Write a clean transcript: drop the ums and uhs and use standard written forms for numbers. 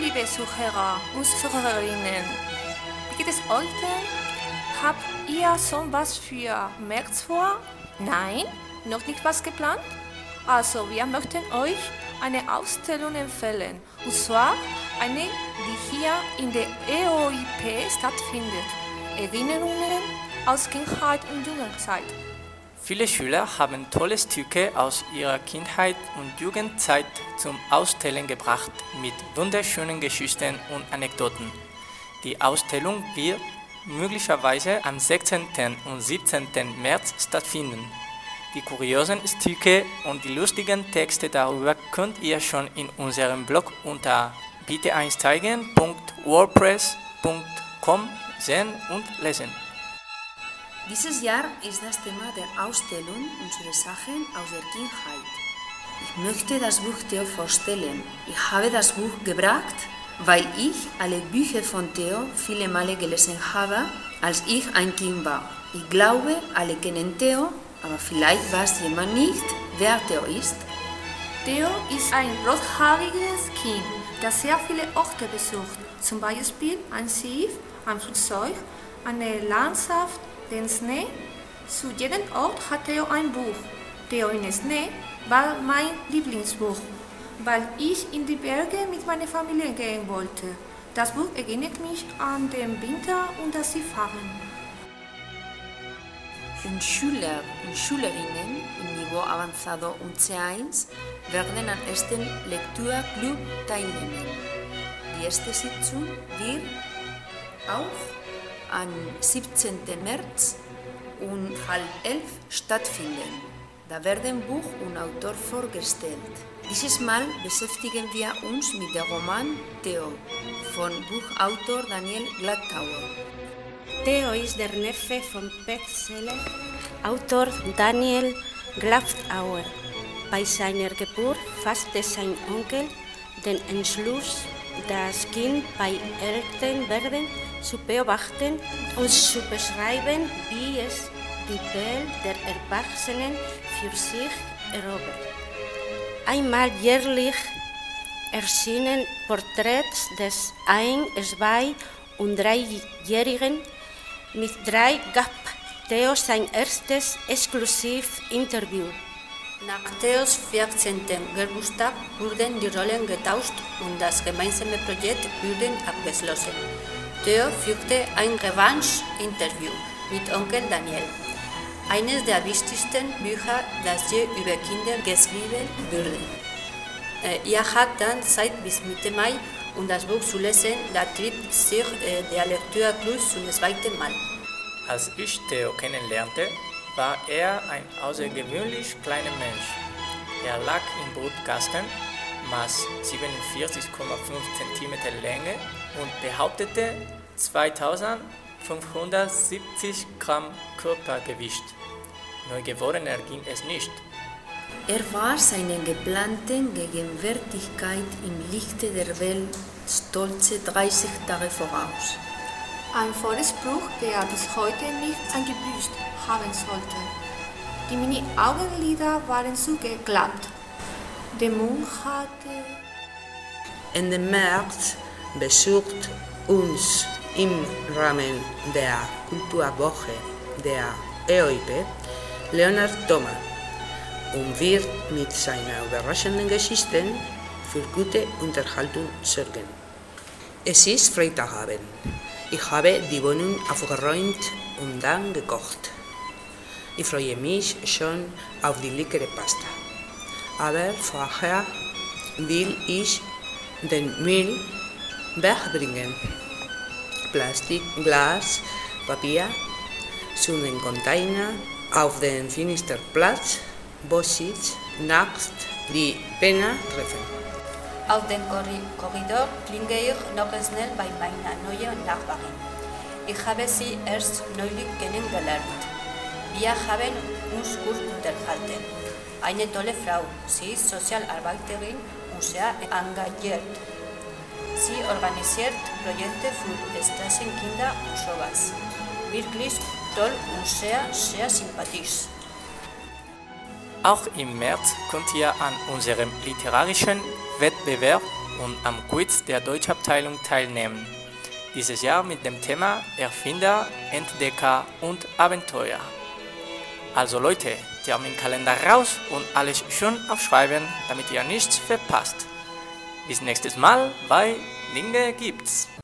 liebe Zuhörer und Zuhörerinnen. Wie geht es euch denn? Habt ihr schon was für März vor? Nein? Noch nicht was geplant? Also, wir möchten euch eine Ausstellung empfehlen. Und zwar eine, die hier in der EOIP stattfindet. Erinnerungen aus Kindheit und Jugendzeit. Viele Schüler haben tolle Stücke aus ihrer Kindheit und Jugendzeit zum Ausstellen gebracht mit wunderschönen Geschichten und Anekdoten. Die Ausstellung wird möglicherweise am 16. und 17. März stattfinden. Die kuriosen Stücke und die lustigen Texte darüber könnt ihr schon in unserem Blog unter bitteeinsteigen.wordpress.com sehen und lesen. Dieses Jahr ist das Thema der Ausstellung unsere Sachen aus der Kindheit. Ich möchte das Buch Theo vorstellen. Ich habe das Buch gebracht, weil ich alle Bücher von Theo viele Male gelesen habe, als ich ein Kind war. Ich glaube, alle kennen Theo, aber vielleicht weiß jemand nicht, wer Theo ist. Theo ist ein rothaariges Kind, das sehr viele Orte besucht. Zum Beispiel ein Schiff, ein Flugzeug, eine Landschaft, den Schnee. Zu jedem Ort hat Theo ein Buch. Theo in Schnee war mein Lieblingsbuch, weil ich in die Berge mit meiner Familie gehen wollte. Das Buch erinnert mich an den Winter und das Skifahren. Und Schüler und Schülerinnen im Niveau Avanzado und C1 werden am ersten Lektüre-Club teilnehmen. Die erste Sitzung wird auch am 17. März um 10:30 stattfinden. Da werden Buch und Autor vorgestellt. Dieses Mal beschäftigen wir uns mit dem Roman Theo von Buchautor Daniel Glattauer. Theo ist der Neffe von Bestseller-Autor Daniel Glattauer. Bei seiner Geburt fasste sein Onkel den Entschluss, das Kind bei Älterwerden zu beobachten und zu beschreiben, wie es die Welt der Erwachsenen für sich erobert. Einmal jährlich erschienen Porträts des 1-, 2- und 3-Jährigen. Mit 3 gab Theo sein erstes Exklusivinterview. Nach Theos 14. Geburtstag wurden die Rollen getauscht und das gemeinsame Projekt wurde abgeschlossen. Theo führte ein Revanche-Interview mit Onkel Daniel, eines der wichtigsten Bücher, das je über Kinder geschrieben wurde. Er hat dann Zeit bis Mitte Mai, um das Buch zu lesen. Da trifft sich der Lektüre-Club zum zweiten Mal. Als ich Theo kennenlernte, war er ein außergewöhnlich kleiner Mensch. Er lag im Brutkasten, maß 47,5 cm Länge und behauptete 2570 Gramm Körpergewicht. Neugeborener ging es nicht. Er war seiner geplanten Gegenwärtigkeit im Lichte der Welt stolze 30 Tage voraus. Ein Vorspruch, der bis heute nicht eingebüßt haben sollte. Die Mini-Augenlider waren zugeklappt. Der Mund hatte... Ende März besucht uns im Rahmen der Kulturwoche der EOIP Leonard Thoma und wird mit seiner überraschenden Geschichten für gute Unterhaltung sorgen. Es ist Freitagabend. Ich habe die Wohnung aufgeräumt und dann gekocht. Ich freue mich schon auf die leckere Pasta. Aber vorher will ich den Müll wegbringen. Plastik, Glas, Papier zu den Container auf den Finisterplatz, wo sich nachts die Penner treffen. Auf dem Korridor klinge ich noch schnell bei meiner neuen Nachbarin. Ich habe sie erst neulich kennengelernt. Wir haben uns gut unterhalten. Eine tolle Frau. Sie ist Sozialarbeiterin und sehr engagiert. Sie organisiert Projekte für Straßenkinder und sowas. Wirklich toll und sehr, sehr sympathisch. Auch im März könnt ihr an unserem literarischen Wettbewerb und am Quiz der Deutschabteilung teilnehmen. Dieses Jahr mit dem Thema Erfinder, Entdecker und Abenteuer. Also Leute, Terminkalender raus und alles schön aufschreiben, damit ihr nichts verpasst. Bis nächstes Mal bei Dinge gibt's.